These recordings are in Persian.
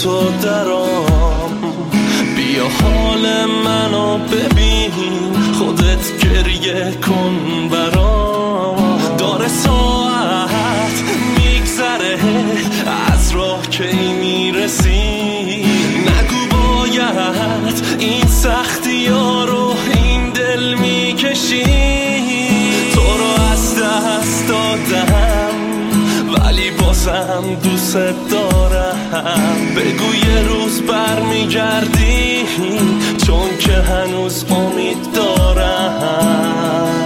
تو درام. بیا حال منو ببین، خودت گریه کن برام. داره ساعت میگذره از راه کی میرسی، نگو باید این سختی ها رو این دل میکشی. تو رو از دست دادم ولی بازم دوست دارم. بگو یه روز برمیگردی چون که هنوز امید دارم.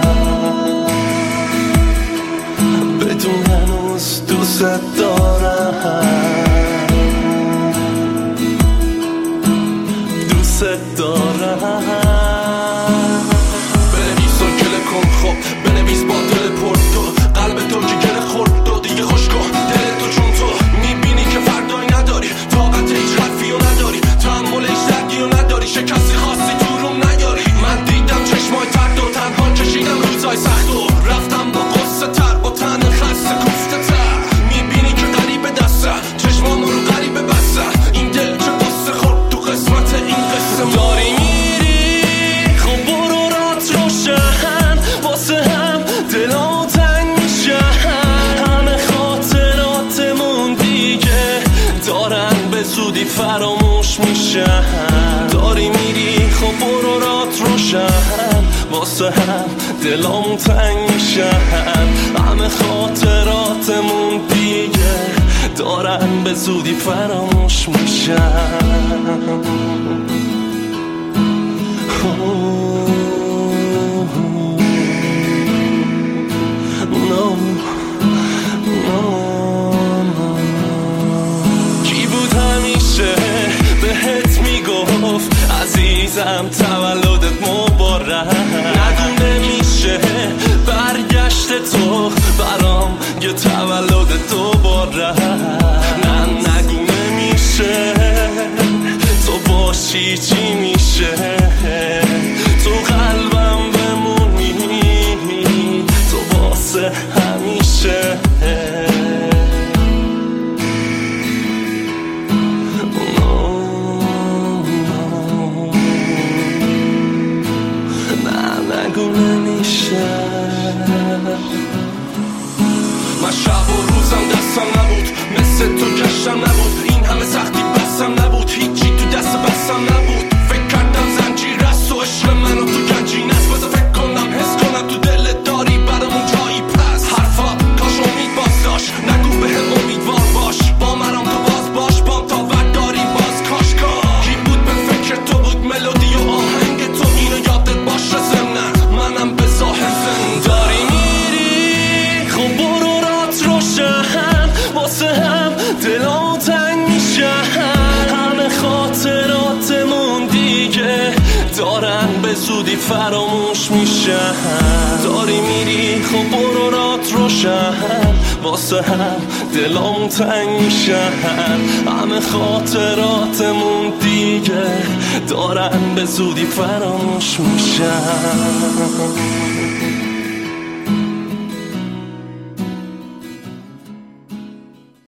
بدون هنوز دوست دارم، دوست دارم. بنویس و گله کن خب، بنویس با دل پر تو، قلب تو که گله خورد و دیگه خوش کن دل تو، چون تو میبینی که فردایی نداری، طاقت هیچ حرفی رو نداری، تحمل هیچ دردی رو نداری، شکستی خاصی تو روم نیاری. من دیدم چشمای ترد و تنها کشیدم روزای سخت و رفتم با قصه تر با تن خسته کوفته تر. میبینی که غریبه دستن چشمام رو غریبه بستن، این دل چه قصه خورد تو قسمت این قصه. داری میری خب برو رات روشن، واسه هم دلامو تنگ میشن. همه خاطراتمون دیگه دارن به زودی فراموش میشن. داری میری خب برو رات روشن، واسه هم دلامو تنگ میشن. همه خاطراتمون دیگه دارن به زودی فراموش میشن. کی بود همیشه بهت میگفت عزیزم تولدت مبارک، نگو نمیشه برگشت تو برام یه تولدت دوباره. نه نگو نمیشه تو باشی چی میشه، تو قلبم بمونی تو واسه همیشه. من شب و روزم دستم نبود، مثل تو گشتم نبود، این همه سختی بسم نبود، هیچی تو دست بسم نبود. فکر کردم زنجیر است و عشق منو تو گنجین است، بذار فکر کنم حس کنم تو دلت داری برامون جایی پس. حرفا کاش امید باز داشت، نگو بهم امیدوار باش، با منم تو باز باش، بام تا ورداری باز کاش کار. کی بود به فکر تو بود ملودی و آهنگ تو، اینو یادت باشه ضمنن منم به ظاهر زنده. داری میری خب برو رات روشن، واسه هم دلامو تنگ میشن. همه خاطراتمون دیگه دارن به زودی فراموش میشن. داری میری خب برو رات روشن، واسه هم دلامو تنگ میشن. همه خاطراتمون دیگه دارن به زودی فراموش میشن.